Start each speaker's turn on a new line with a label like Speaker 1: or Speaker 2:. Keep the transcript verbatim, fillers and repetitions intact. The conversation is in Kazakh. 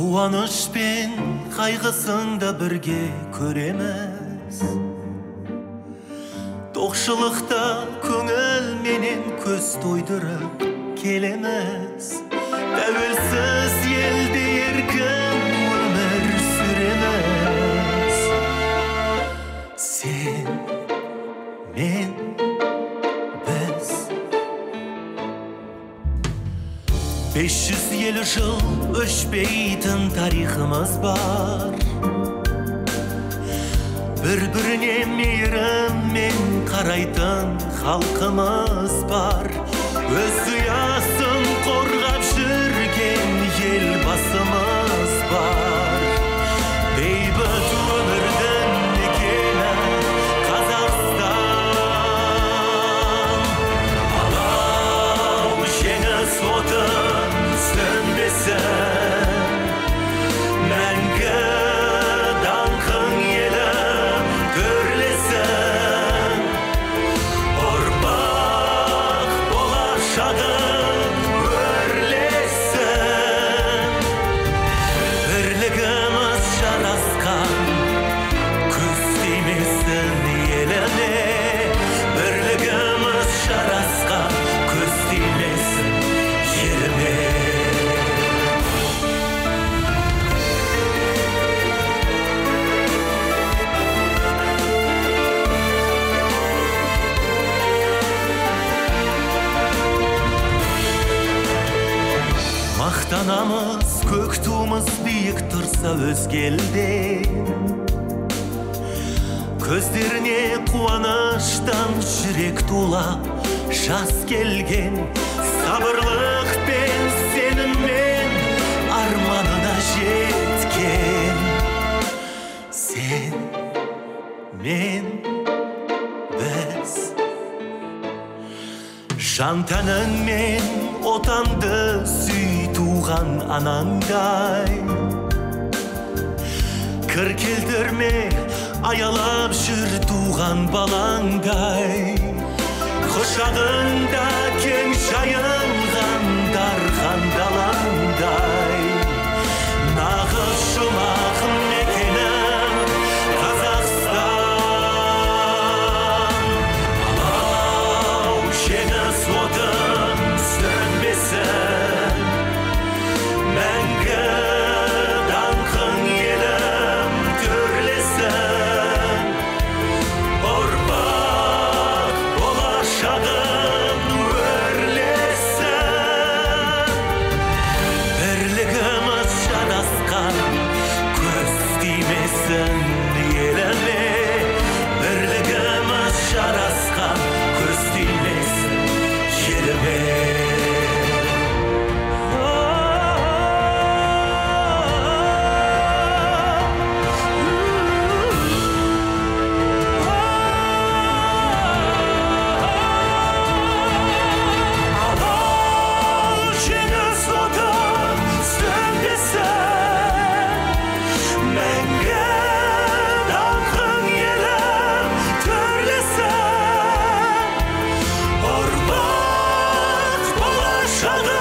Speaker 1: Қуаныш пен қайғысыңда бірге көреміз. Тоқшылықта көңіл менен көз тойдырып келеміз. Тәуелсіз елде еркін өмір сүреміз. Сен, мен, біз. Беш жүз елу жыл өшпейтін тарихымыз бар. Бір-біріне мейіріммен қарайтын халқымыз бар. Өз ұясын қорғап жүрген елбасымыз бар. Бейбіт өмірдің мекені Қазақстан. Алау жеңіс отын сөнбесін, мәңгі даңқың елім төрлесін. Ұрпақ болашағың өрлесін. Бірлігіміз жарасқан күз тимесін еліне. Бірлігіміз жарасқан күз тимесін еліне. Мақтанамыз, көк туымыз биік тұрса өзге елден. Көздеріне қуаныштан жүрек тулап жас келген. Сабырлық пен сеніммен арманына жеткен. Сен, мен, біз. Жан тәніңмен отанды сүй туған анаңдай. Кір келтірме аялап жүр туған балаңдай. Құшағында кең жайылған дархан далаңдай. Нағыз жұмақ мекенім Қазақстан. Алау жеңіс отын сөнбесін, мәңгі даңқың елім төрлесін. Ұрпақ болашағың өрлесін. Бірлігіміз жарасқан көз тимесін еліне. Бірлігіміз жарасқан көз тимесін еліне. Shut up!